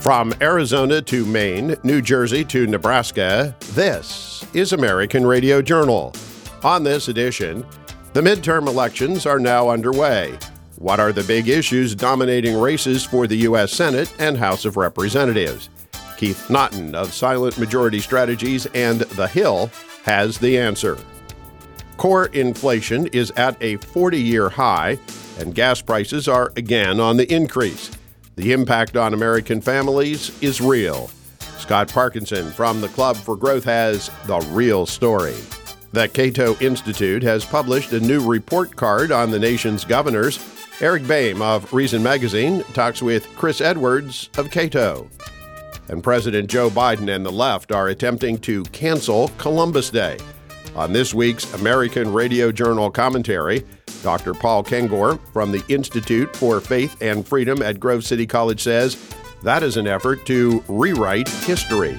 From Arizona to Maine, New Jersey to Nebraska, this is American Radio Journal. On this edition, the midterm elections are now underway. What are the big issues dominating races for the U.S. Senate and House of Representatives? Keith Naughton of Silent Majority Strategies and The Hill has the answer. Core inflation is at a 40-year high, and gas prices are again on the increase. The impact on American families is real. Scott Parkinson from the Club for Growth has the real story. The Cato Institute has published a new report card on the nation's governors. Eric Boehm of Reason Magazine talks with Chris Edwards of Cato. And President Joe Biden and the left are attempting to cancel Columbus Day. On this week's American Radio Journal commentary, Dr. Paul Kengor from the Institute for Faith and Freedom at Grove City College says that is an effort to rewrite history.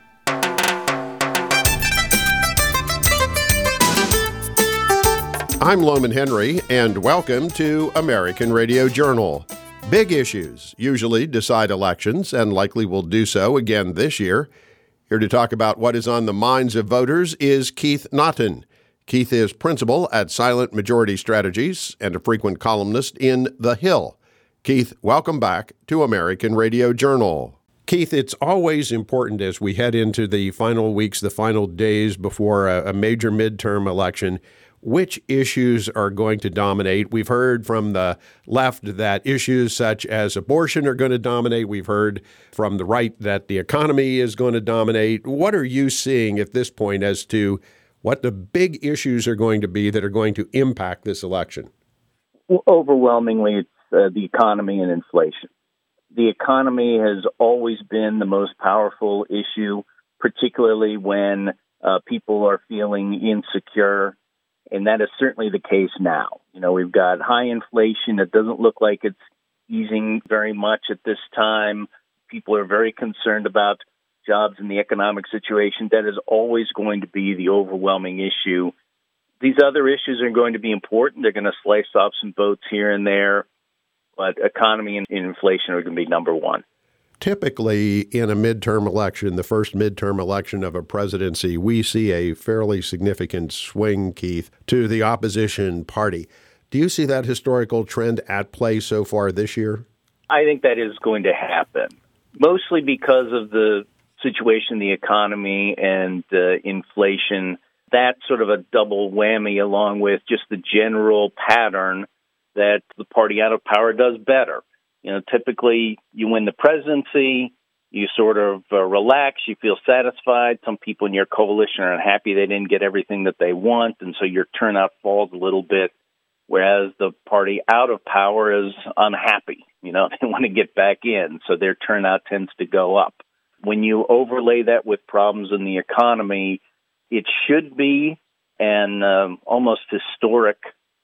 I'm Loman Henry, and welcome to American Radio Journal. Big issues usually decide elections, and likely will do so again this year. Here to talk about what is on the minds of voters is Keith Naughton. Keith is principal at Silent Majority Strategies and a frequent columnist in The Hill. Keith, welcome back to American Radio Journal. Keith, it's always important as we head into the final weeks, the final days before a major midterm election, which issues are going to dominate. We've heard from the left that issues such as abortion are going to dominate. We've heard from the right that the economy is going to dominate. What are you seeing at this point as to what the big issues are going to be that are going to impact this election? Well, overwhelmingly, it's the economy and inflation. The economy has always been the most powerful issue, particularly when people are feeling insecure. And that is certainly the case now. You know, we've got high inflation. It doesn't look like it's easing very much at this time. People are very concerned about jobs and the economic situation. That is always going to be the overwhelming issue. These other issues are going to be important. They're going to slice off some votes here and there, but economy and inflation are going to be number one. Typically, in a midterm election, the first midterm election of a presidency, we see a fairly significant swing, Keith, to the opposition party. Do you see that historical trend at play so far this year? I think that is going to happen, mostly because of the situation, the economy and inflation. That's sort of a double whammy along with just the general pattern that the party out of power does better. You know, typically you win the presidency, you sort of relax, you feel satisfied. Some people in your coalition are unhappy they didn't get everything that they want, and so your turnout falls a little bit, whereas the party out of power is unhappy. You know, they want to get back in, so their turnout tends to go up. When you overlay that with problems in the economy, it should be an almost historic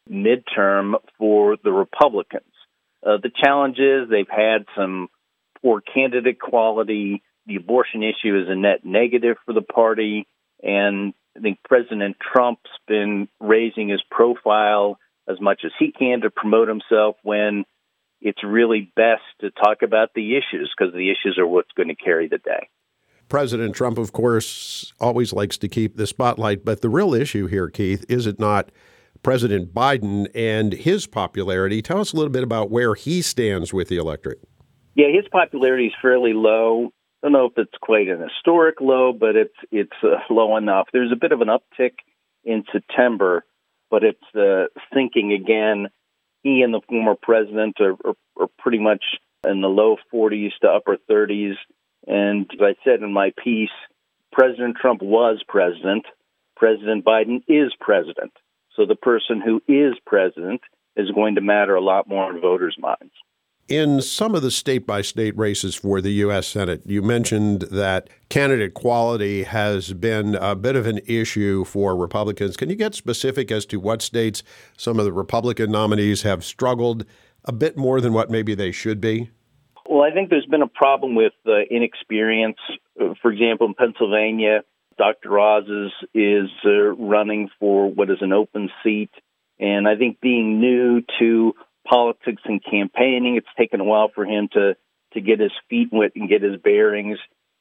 midterm for the Republicans. The challenge is they've had some poor candidate quality. The abortion issue is a net negative for the party. And I think President Trump's been raising his profile as much as he can to promote himself when it's really best to talk about the issues, because the issues are what's going to carry the day. President Trump, of course, always likes to keep the spotlight. But the real issue here, Keith, is it not President Biden and his popularity? Tell us a little bit about where he stands with the electorate. Yeah, his popularity is fairly low. I don't know if it's quite an historic low, but it's low enough. There's a bit of an uptick in September, but it's sinking again. He and the former president are pretty much in the low 40s to upper 30s. And as I said in my piece, President Trump was president. President Biden is president. So the person who is president is going to matter a lot more in voters' minds. In some of the state-by-state races for the U.S. Senate, you mentioned that candidate quality has been a bit of an issue for Republicans. Can you get specific as to what states some of the Republican nominees have struggled a bit more than what maybe they should be? Well, I think there's been a problem with inexperience. For example, in Pennsylvania, Dr. Oz is running for what is an open seat. And I think being new to politics and campaigning, it's taken a while for him to to get his feet wet and get his bearings.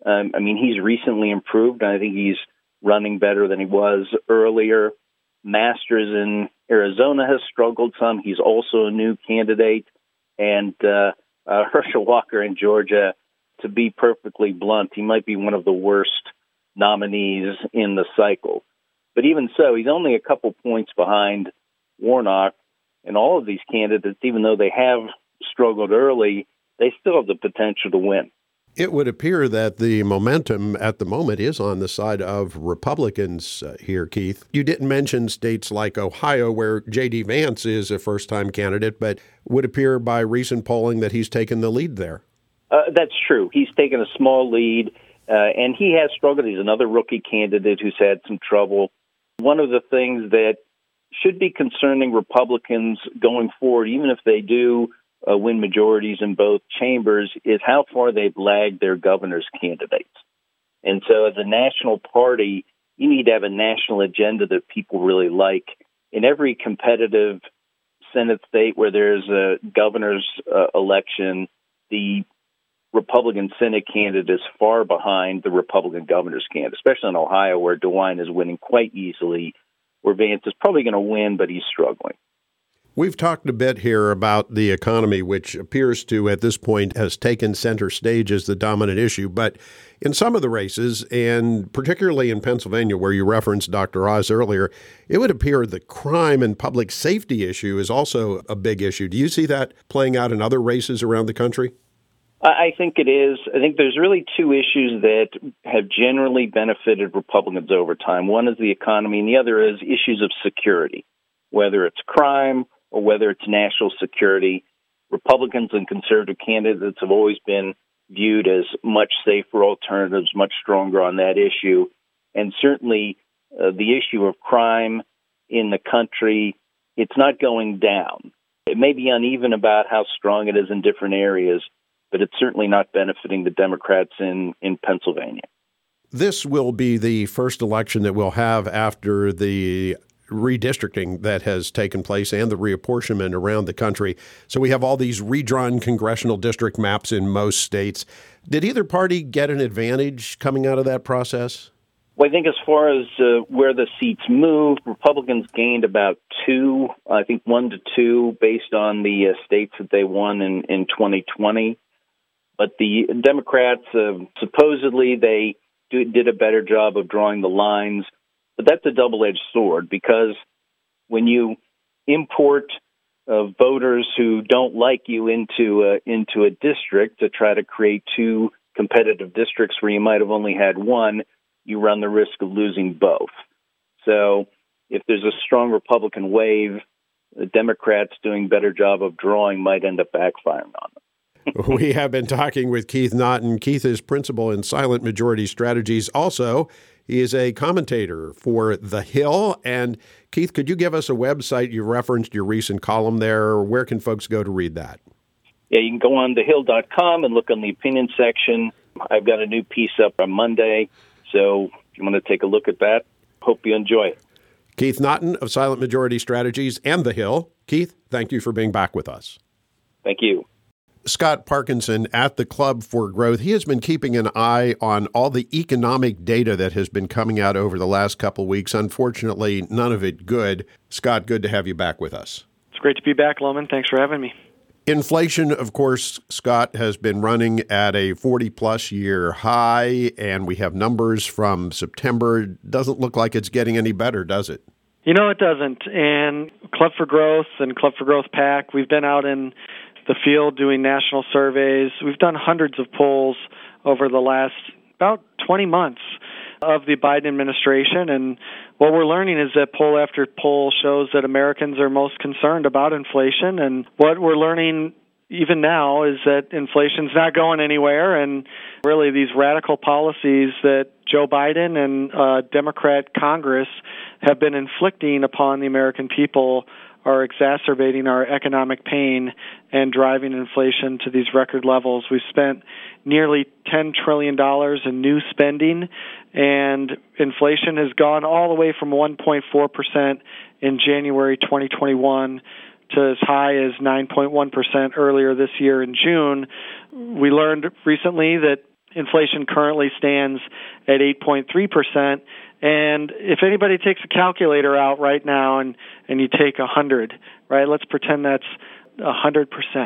He's recently improved, and I think he's running better than he was earlier. Masters in Arizona has struggled some. He's also a new candidate. And Herschel Walker in Georgia, to be perfectly blunt, he might be one of the worst nominees in the cycle. But even so, he's only a couple points behind Warnock. And all of these candidates, even though they have struggled early, they still have the potential to win. It would appear that the momentum at the moment is on the side of Republicans here, Keith. You didn't mention states like Ohio, where J.D. Vance is a first-time candidate, but would appear by recent polling that he's taken the lead there. That's true. He's taken a small lead, and he has struggled. He's another rookie candidate who's had some trouble. One of the things that should be concerning Republicans going forward, even if they do win majorities in both chambers, is how far they've lagged their governor's candidates. And so as a national party, you need to have a national agenda that people really like. In every competitive Senate state where there's a governor's election, the Republican Senate candidate is far behind the Republican governor's candidate, especially in Ohio, where DeWine is winning quite easily, where Vance is probably going to win, but he's struggling. We've talked a bit here about the economy, which appears to, at this point, has taken center stage as the dominant issue. But in some of the races, and particularly in Pennsylvania, where you referenced Dr. Oz earlier, it would appear the crime and public safety issue is also a big issue. Do you see that playing out in other races around the country? I think it is. I think there's really two issues that have generally benefited Republicans over time. One is the economy, and the other is issues of security, whether it's crime or whether it's national security. Republicans and conservative candidates have always been viewed as much safer alternatives, much stronger on that issue. And certainly the issue of crime in the country, it's not going down. It may be uneven about how strong it is in different areas, but it's certainly not benefiting the Democrats in Pennsylvania. This will be the first election that we'll have after the redistricting that has taken place and the reapportionment around the country. So we have all these redrawn congressional district maps in most states. Did either party get an advantage coming out of that process? Well, I think as far as where the seats moved, Republicans gained about 1 to 2, based on the states that they won in 2020. But the Democrats, supposedly they did a better job of drawing the lines. But that's a double-edged sword, because when you import voters who don't like you into a district to try to create two competitive districts where you might have only had one, you run the risk of losing both. So if there's a strong Republican wave, the Democrats doing a better job of drawing might end up backfiring on them. We have been talking with Keith Naughton. Keith is principal in Silent Majority Strategies. Also, he is a commentator for The Hill. And Keith, could you give us a website? You referenced your recent column there. Where can folks go to read that? Yeah, you can go on thehill.com and look on the opinion section. I've got a new piece up on Monday, so if you want to take a look at that, hope you enjoy it. Keith Naughton of Silent Majority Strategies and The Hill. Keith, thank you for being back with us. Thank you. Scott Parkinson at the Club for Growth. He has been keeping an eye on all the economic data that has been coming out over the last couple of weeks. Unfortunately, none of it good. Scott, good to have you back with us. It's great to be back, Loman. Thanks for having me. Inflation, of course, Scott, has been running at a 40-plus year high, and we have numbers from September. Doesn't look like it's getting any better, does it? You know, it doesn't. And Club for Growth and Club for Growth PAC, we've been out in the field doing national surveys. We've done hundreds of polls over the last about 20 months of the Biden administration, and what we're learning is that poll after poll shows that Americans are most concerned about inflation, and what we're learning even now is that inflation's not going anywhere, and really these radical policies that Joe Biden and Democrat Congress have been inflicting upon the American people are exacerbating our economic pain and driving inflation to these record levels. We've spent nearly $10 trillion in new spending, and inflation has gone all the way from 1.4% in January 2021 to as high as 9.1% earlier this year in June. We learned recently that inflation currently stands at 8.3%. And if anybody takes a calculator out right now and you take 100, right, let's pretend that's 100%.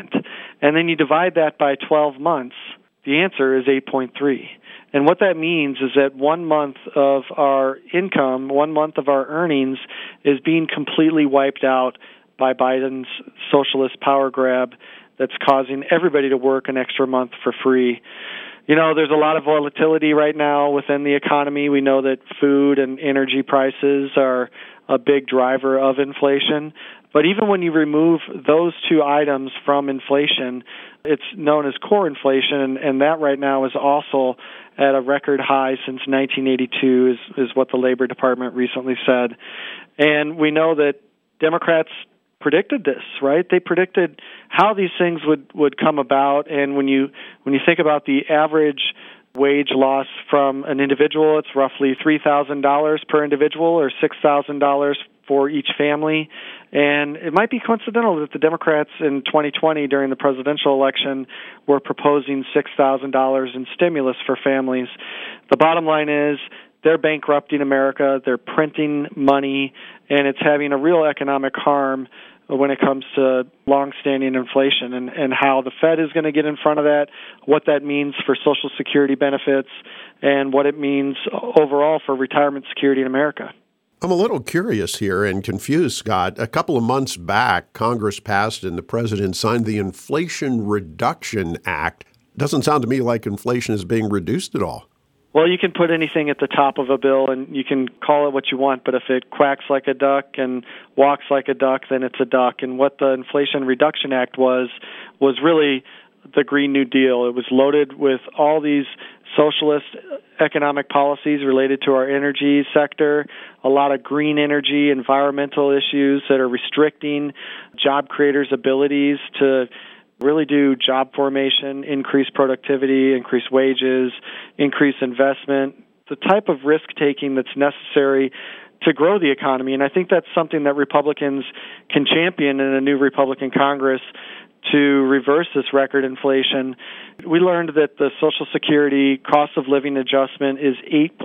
And then you divide that by 12 months, the answer is 8.3. And what that means is that 1 month of our income, 1 month of our earnings is being completely wiped out by Biden's socialist power grab that's causing everybody to work an extra month for free. You know, there's a lot of volatility right now within the economy. We know that food and energy prices are a big driver of inflation. But even when you remove those two items from inflation, it's known as core inflation, and that right now is also at a record high since 1982, is what the Labor Department recently said. And we know that Democrats predicted this, right? They predicted how these things would come about, and when you think about the average wage loss from an individual, it's roughly $3,000 per individual or $6,000 for each family. And it might be coincidental that the Democrats in 2020 during the presidential election were proposing $6,000 in stimulus for families. The bottom line is they're bankrupting America, they're printing money, and it's having a real economic harm when it comes to long-standing inflation and how the Fed is going to get in front of that, what that means for Social Security benefits, and what it means overall for retirement security in America. I'm a little curious here and confused, Scott. A couple of months back, Congress passed and the president signed the Inflation Reduction Act. Doesn't sound to me like inflation is being reduced at all. Well, you can put anything at the top of a bill and you can call it what you want, but if it quacks like a duck and walks like a duck, then it's a duck. And what the Inflation Reduction Act was really the Green New Deal. It was loaded with all these socialist economic policies related to our energy sector, a lot of green energy, environmental issues that are restricting job creators' abilities to really do job formation, increase productivity, increase wages, increase investment, the type of risk-taking that's necessary to grow the economy. And I think that's something that Republicans can champion in a new Republican Congress to reverse this record inflation. We learned that the Social Security cost of living adjustment is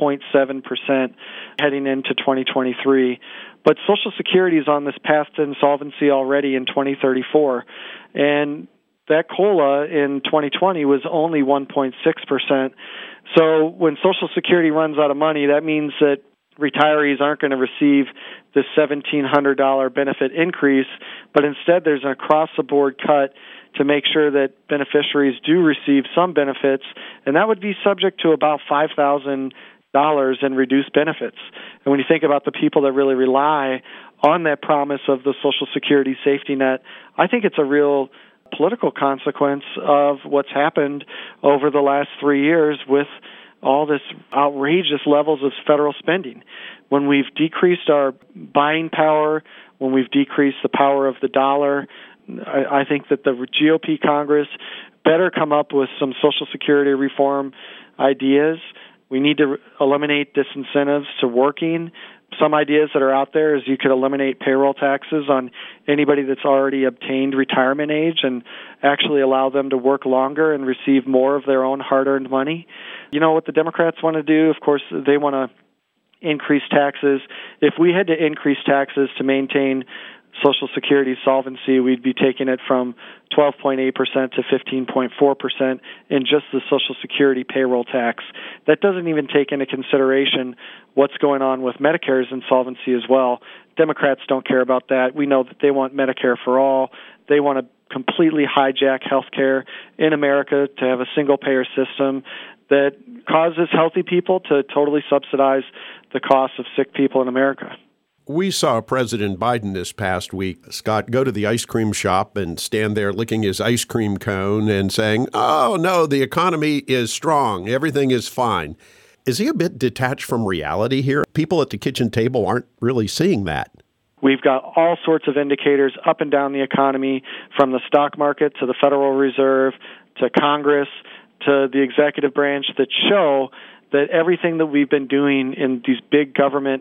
8.7% heading into 2023. But Social Security is on this path to insolvency already in 2034. And that COLA in 2020 was only 1.6%. So when Social Security runs out of money, that means that retirees aren't going to receive the $1,700 benefit increase, but instead there's an across-the-board cut to make sure that beneficiaries do receive some benefits, and that would be subject to about $5,000 in reduced benefits. And when you think about the people that really rely on that promise of the Social Security safety net, I think it's a real political consequence of what's happened over the last 3 years with all this outrageous levels of federal spending. When we've decreased our buying power, when we've decreased the power of the dollar, I think that the GOP Congress better come up with some Social Security reform ideas. We need to eliminate disincentives to working. Some ideas that are out there is you could eliminate payroll taxes on anybody that's already obtained retirement age and actually allow them to work longer and receive more of their own hard-earned money. You know what the Democrats want to do? Of course, they want to increase taxes. If we had to increase taxes to maintain Social Security solvency, we'd be taking it from 12.8% to 15.4% in just the Social Security payroll tax. That doesn't even take into consideration what's going on with Medicare's insolvency as well. Democrats don't care about that. We know that they want Medicare for all. They want to completely hijack health care in America to have a single-payer system that causes healthy people to totally subsidize the cost of sick people in America. We saw President Biden this past week, Scott, go to the ice cream shop and stand there licking his ice cream cone and saying, "Oh, no, the economy is strong. Everything is fine." Is he a bit detached from reality here? People at the kitchen table aren't really seeing that. We've got all sorts of indicators up and down the economy, from the stock market to the Federal Reserve to Congress to the executive branch, that show that everything that we've been doing in these big government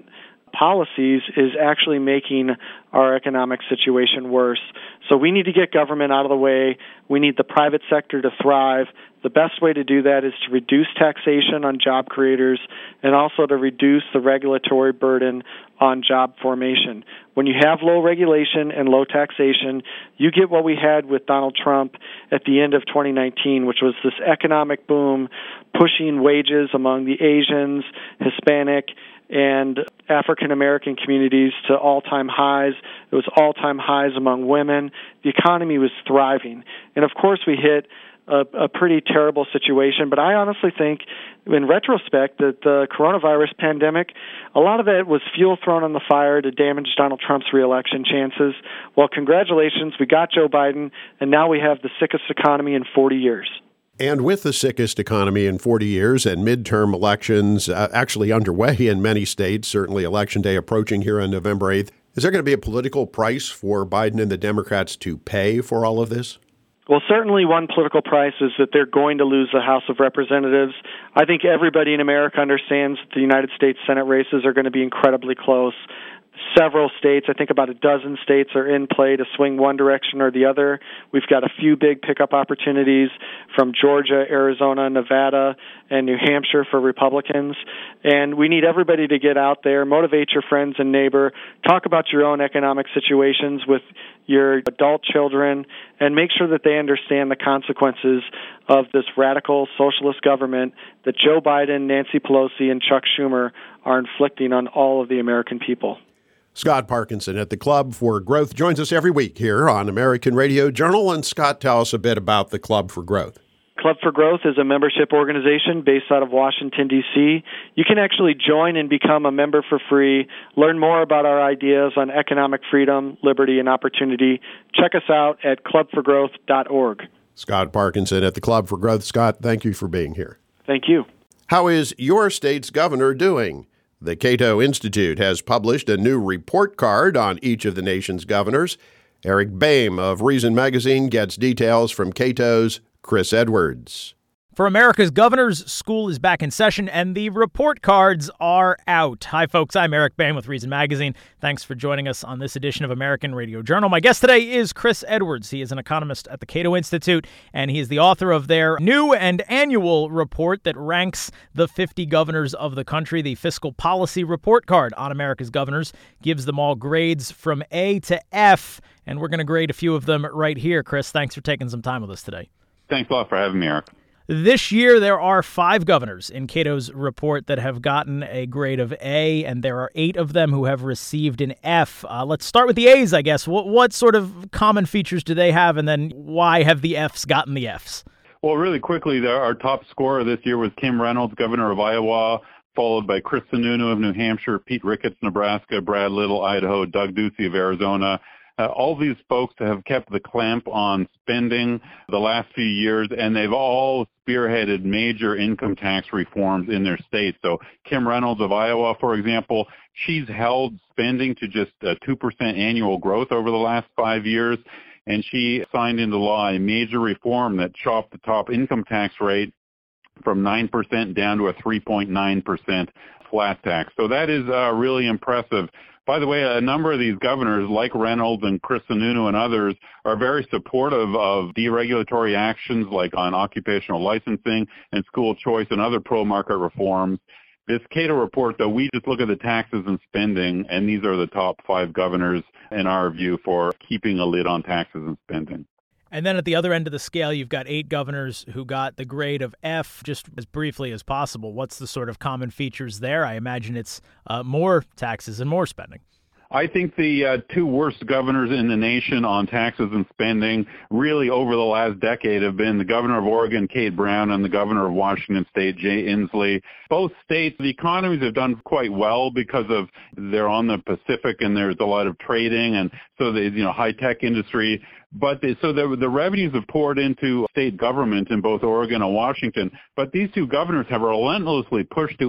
policies is actually making our economic situation worse. So we need to get government out of the way. We need the private sector to thrive. The best way to do that is to reduce taxation on job creators and also to reduce the regulatory burden on job formation. When you have low regulation and low taxation, you get what we had with Donald Trump at the end of 2019, which was this economic boom pushing wages among the Asians, Hispanic, and African American communities to all-time highs. It was all-time highs among women. The economy was thriving. And of course we hit a pretty terrible situation, but I honestly think in retrospect that the coronavirus pandemic, a lot of it was fuel thrown on the fire to damage Donald Trump's reelection chances. Well, congratulations, we got Joe Biden, and now we have the sickest economy in 40 years. And with the sickest economy in 40 years and midterm elections actually underway in many states, certainly Election Day approaching here on November 8th, is there going to be a political price for Biden and the Democrats to pay for all of this? Well, certainly one political price is that they're going to lose the House of Representatives. I think everybody in America understands that the United States Senate races are going to be incredibly close. Several states, I think about a dozen states, are in play to swing one direction or the other. We've got a few big pickup opportunities from Georgia, Arizona, Nevada, and New Hampshire for Republicans. And we need everybody to get out there, motivate your friends and neighbor, talk about your own economic situations with your adult children, and make sure that they understand the consequences of this radical socialist government that Joe Biden, Nancy Pelosi, and Chuck Schumer are inflicting on all of the American people. Scott Parkinson at the Club for Growth joins us every week here on American Radio Journal. And Scott, tell us a bit about the Club for Growth. Club for Growth is a membership organization based out of Washington, D.C. You can actually join and become a member for free, learn more about our ideas on economic freedom, liberty, and opportunity. Check us out at clubforgrowth.org. Scott Parkinson at the Club for Growth. Scott, thank you for being here. Thank you. How is your state's governor doing? The Cato Institute has published a new report card on each of the nation's governors. Eric Boehm of Reason Magazine gets details from Cato's Chris Edwards. For America's governors, school is back in session and the report cards are out. Hi, folks. I'm Eric Boehm with Reason Magazine. Thanks for joining us on this edition of American Radio Journal. My guest today is Chris Edwards. He is an economist at the Cato Institute, and he is the author of their new and annual report that ranks the 50 governors of the country. The Fiscal Policy Report Card on America's governors gives them all grades from A to F, and we're going to grade a few of them right here. Chris, thanks for taking some time with us today. Thanks a lot for having me, Eric. This year, there are 5 governors in Cato's report that have gotten a grade of A, and there are 8 of them who have received an F. Let's start with the A's, I guess. What sort of common features do they have, and then why have the Fs gotten the Fs? Well, really quickly, our top scorer this year was Kim Reynolds, governor of Iowa, followed by Chris Sununu of New Hampshire, Pete Ricketts, Nebraska, Brad Little, Idaho, Doug Ducey of Arizona. All these folks have kept the clamp on spending the last few years, and they've all spearheaded major income tax reforms in their states. So Kim Reynolds of Iowa, for example, she's held spending to just 2% annual growth over the last 5 years, and she signed into law a major reform that chopped the top income tax rate from 9% down to a 3.9% flat tax. So that is really impressive. By the way, a number of these governors, like Reynolds and Chris Sununu and others, are very supportive of deregulatory actions like on occupational licensing and school choice and other pro-market reforms. This Cato report, though, we just look at the taxes and spending, and these are the top 5 governors, in our view, for keeping a lid on taxes and spending. And then at the other end of the scale, you've got 8 governors who got the grade of F. Just as briefly as possible, what's the sort of common features there? I imagine it's more taxes and more spending. I think the 2 worst governors in the nation on taxes and spending really over the last decade have been the governor of Oregon, Kate Brown, and the governor of Washington State, Jay Inslee. Both states, the economies have done quite well because of they're on the Pacific and there's a lot of trading, and so the high-tech industry But the revenues have poured into state government in both Oregon and Washington. But these two governors have relentlessly pushed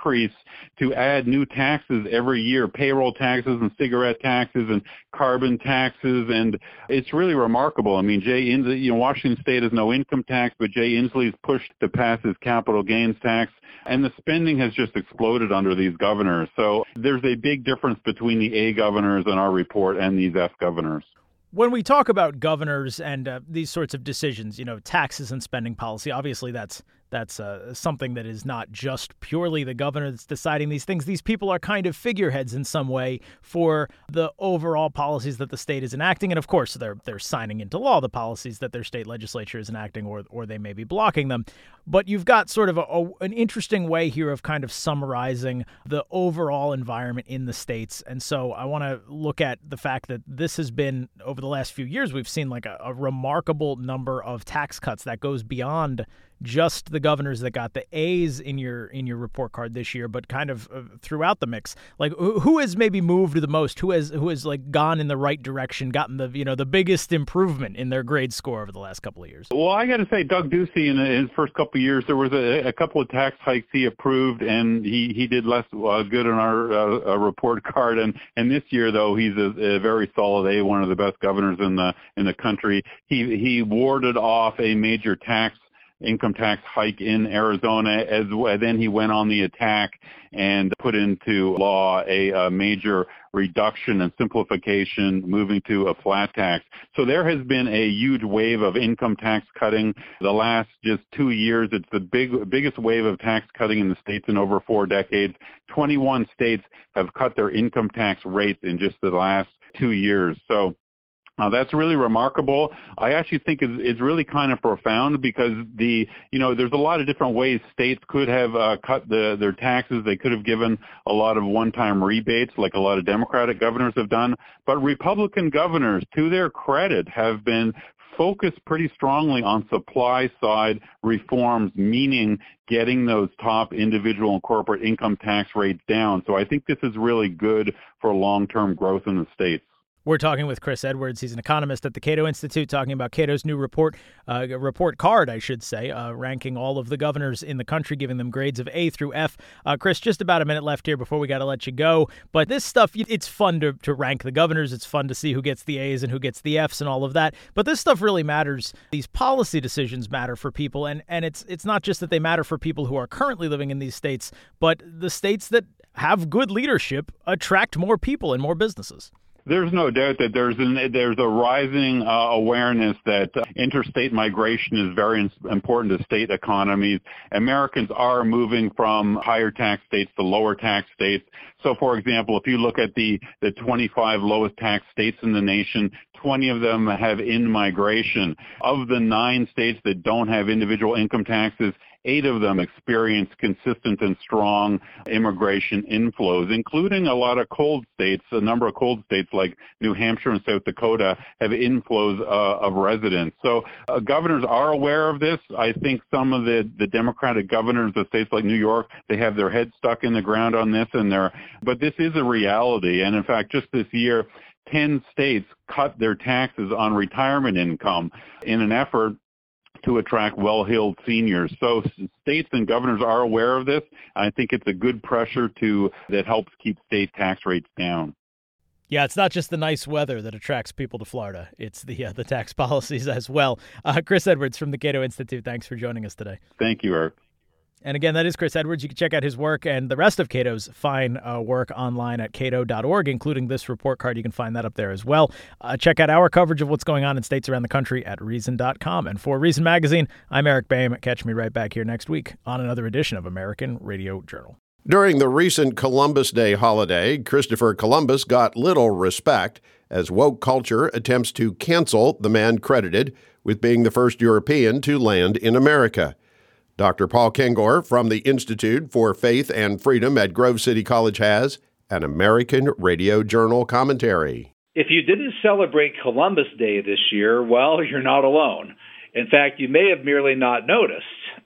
to add new taxes every year, payroll taxes and cigarette taxes and carbon taxes. And it's really remarkable. I mean, Jay Inslee, Washington State has no income tax, but Jay Inslee's pushed to pass his capital gains tax. And the spending has just exploded under these governors. So there's a big difference between the A governors in our report and these F governors. When we talk about governors and these sorts of decisions, taxes and spending policy, obviously that's something that is not just purely the governor that's deciding these things. These people are kind of figureheads in some way for the overall policies that the state is enacting. And of course, they're signing into law the policies that their state legislature is enacting, or they may be blocking them. But you've got sort of an interesting way here of kind of summarizing the overall environment in the states. And so I want to look at the fact that this has been, over the last few years, we've seen like a remarkable number of tax cuts that goes beyond just the governors that got the A's in your report card this year, but kind of throughout the mix. Like, who has maybe moved the most? Who has like gone in the right direction, gotten the biggest improvement in their grade score over the last couple of years? Well, I got to say, Doug Ducey in his first couple of years, there was a couple of tax hikes he approved, and he did less good on our report card. And this year, though, he's a very solid A, one of the best governors in the country. He warded off a major income tax hike in Arizona, then he went on the attack and put into law a major reduction and simplification, moving to a flat tax. So there has been a huge wave of income tax cutting. The last just 2 years, it's the biggest wave of tax cutting in the states in over 4 decades. 21 states have cut their income tax rates in just the last 2 years. So that's really remarkable. I actually think it's really kind of profound because there's a lot of different ways states could have cut their taxes. They could have given a lot of one-time rebates like a lot of Democratic governors have done. But Republican governors, to their credit, have been focused pretty strongly on supply side reforms, meaning getting those top individual and corporate income tax rates down. So I think this is really good for long-term growth in the states. We're talking with Chris Edwards. He's an economist at the Cato Institute, talking about Cato's new report card, I should say, ranking all of the governors in the country, giving them grades of A through F. Chris, just about a minute left here before we got to let you go. But this stuff, it's fun to rank the governors. It's fun to see who gets the A's and who gets the F's and all of that. But this stuff really matters. These policy decisions matter for people. And it's not just that they matter for people who are currently living in these states, but the states that have good leadership attract more people and more businesses. There's no doubt that there's a rising awareness that interstate migration is very important to state economies. Americans are moving from higher tax states to lower tax states. So, for example, if you look at the 25 lowest tax states in the nation, 20 of them have in-migration. Of the 9 states that don't have individual income taxes, 8 of them experience consistent and strong immigration inflows, including a lot of cold states. A number of cold states like New Hampshire and South Dakota have inflows of residents. So governors are aware of this. I think some of the Democratic governors of states like New York, they have their heads stuck in the ground on this, but this is a reality. And in fact, just this year, 10 states cut their taxes on retirement income in an effort to attract well-heeled seniors. So states and governors are aware of this. I think it's a good pressure that helps keep state tax rates down. Yeah, it's not just the nice weather that attracts people to Florida. It's the tax policies as well. Chris Edwards from the Cato Institute, thanks for joining us today. Thank you, Eric. And again, that is Chris Edwards. You can check out his work and the rest of Cato's fine work online at cato.org, including this report card. You can find that up there as well. Check out our coverage of what's going on in states around the country at Reason.com. And for Reason Magazine, I'm Eric Boehm. Catch me right back here next week on another edition of American Radio Journal. During the recent Columbus Day holiday, Christopher Columbus got little respect as woke culture attempts to cancel the man credited with being the first European to land in America. Dr. Paul Kengor from the Institute for Faith and Freedom at Grove City College has an American Radio Journal commentary. If you didn't celebrate Columbus Day this year, well, you're not alone. In fact, you may have merely not noticed.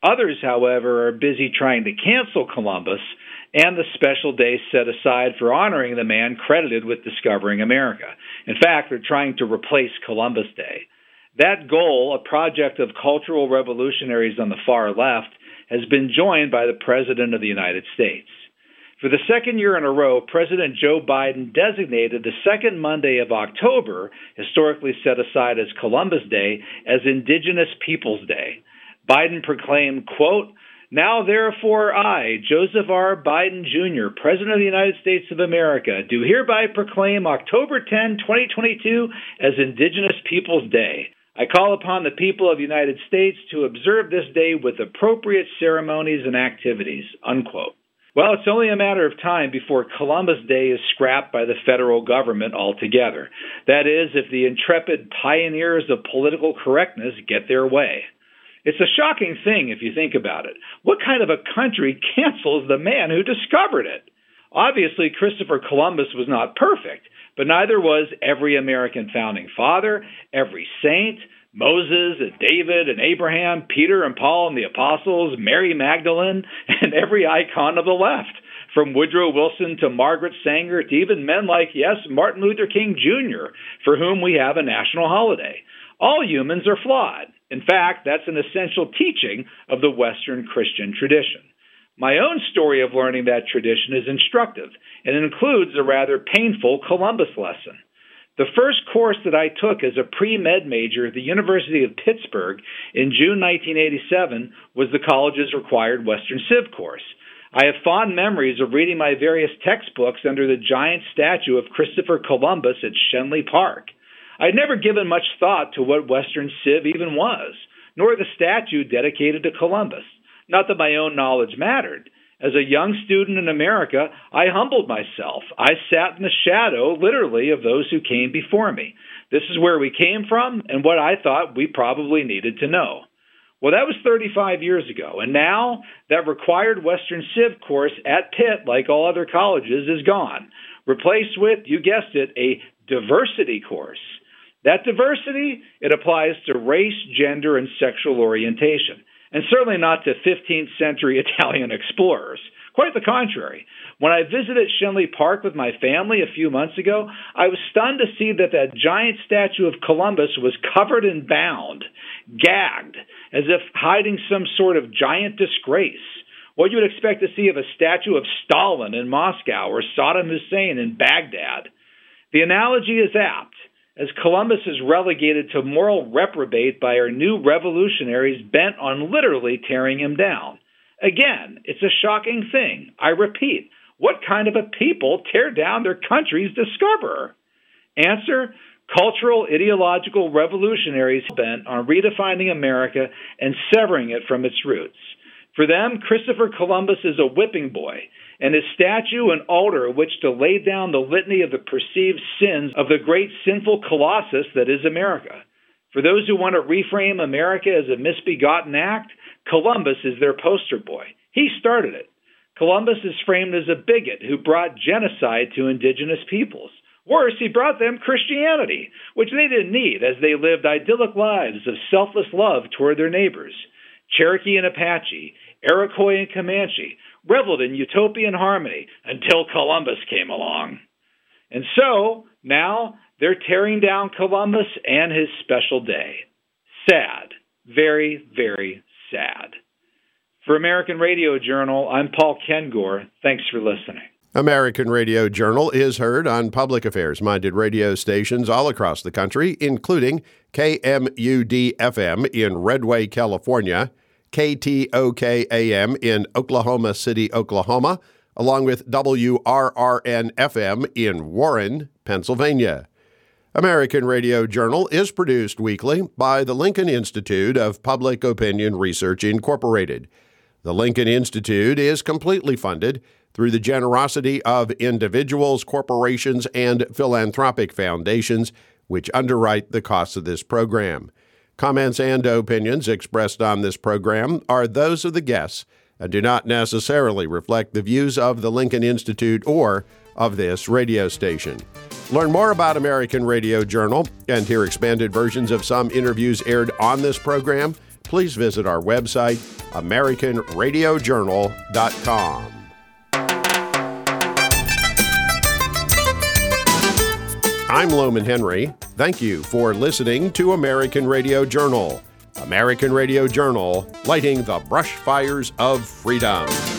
Others, however, are busy trying to cancel Columbus and the special day set aside for honoring the man credited with discovering America. In fact, they're trying to replace Columbus Day. That goal, a project of cultural revolutionaries on the far left, has been joined by the President of the United States. For the second year in a row, President Joe Biden designated the second Monday of October, historically set aside as Columbus Day, as Indigenous Peoples Day. Biden proclaimed, quote, "Now therefore I, Joseph R. Biden Jr., President of the United States of America, do hereby proclaim October 10, 2022 as Indigenous Peoples Day. I call upon the people of the United States to observe this day with appropriate ceremonies and activities," unquote. Well, it's only a matter of time before Columbus Day is scrapped by the federal government altogether. That is, if the intrepid pioneers of political correctness get their way. It's a shocking thing if you think about it. What kind of a country cancels the man who discovered it? Obviously, Christopher Columbus was not perfect, but neither was every American founding father, every saint, Moses and David and Abraham, Peter and Paul and the apostles, Mary Magdalene, and every icon of the left, from Woodrow Wilson to Margaret Sanger to even men like, yes, Martin Luther King Jr., for whom we have a national holiday. All humans are flawed. In fact, that's an essential teaching of the Western Christian tradition. My own story of learning that tradition is instructive, and it includes a rather painful Columbus lesson. The first course that I took as a pre-med major at the University of Pittsburgh in June 1987 was the college's required Western Civ course. I have fond memories of reading my various textbooks under the giant statue of Christopher Columbus at Shenley Park. I'd never given much thought to what Western Civ even was, nor the statue dedicated to Columbus. Not that my own knowledge mattered. As a young student in America, I humbled myself. I sat in the shadow, literally, of those who came before me. This is where we came from and what I thought we probably needed to know. Well, that was 35 years ago, and now that required Western Civ course at Pitt, like all other colleges, is gone, replaced with, you guessed it, a diversity course. That diversity, it applies to race, gender, and sexual orientation. And certainly not to 15th century Italian explorers. Quite the contrary. When I visited Shenley Park with my family a few months ago, I was stunned to see that giant statue of Columbus was covered and bound, gagged, as if hiding some sort of giant disgrace. What you would expect to see of a statue of Stalin in Moscow or Saddam Hussein in Baghdad. The analogy is apt, as Columbus is relegated to moral reprobate by our new revolutionaries bent on literally tearing him down. Again, it's a shocking thing. I repeat, what kind of a people tear down their country's discoverer? Answer, cultural, ideological revolutionaries bent on redefining America and severing it from its roots. For them, Christopher Columbus is a whipping boy, and his statue an altar which to lay down the litany of the perceived sins of the great sinful colossus that is America. For those who want to reframe America as a misbegotten act, Columbus is their poster boy. He started it. Columbus is framed as a bigot who brought genocide to indigenous peoples. Worse, he brought them Christianity, which they didn't need as they lived idyllic lives of selfless love toward their neighbors. Cherokee and Apache, Iroquois and Comanche reveled in utopian harmony until Columbus came along. And so, now, they're tearing down Columbus and his special day. Sad. Very, very sad. For American Radio Journal, I'm Paul Kengor. Thanks for listening. American Radio Journal is heard on public affairs-minded radio stations all across the country, including KMUD-FM in Redway, California, KTOK-AM in Oklahoma City, Oklahoma, along with WRRN-FM in Warren, Pennsylvania. American Radio Journal is produced weekly by the Lincoln Institute of Public Opinion Research, Incorporated. The Lincoln Institute is completely funded through the generosity of individuals, corporations, and philanthropic foundations, which underwrite the costs of this program. Comments and opinions expressed on this program are those of the guests and do not necessarily reflect the views of the Lincoln Institute or of this radio station. Learn more about American Radio Journal and hear expanded versions of some interviews aired on this program. please visit our website, AmericanRadioJournal.com. I'm Loman Henry. Thank you for listening to American Radio Journal. American Radio Journal, lighting the brush fires of freedom.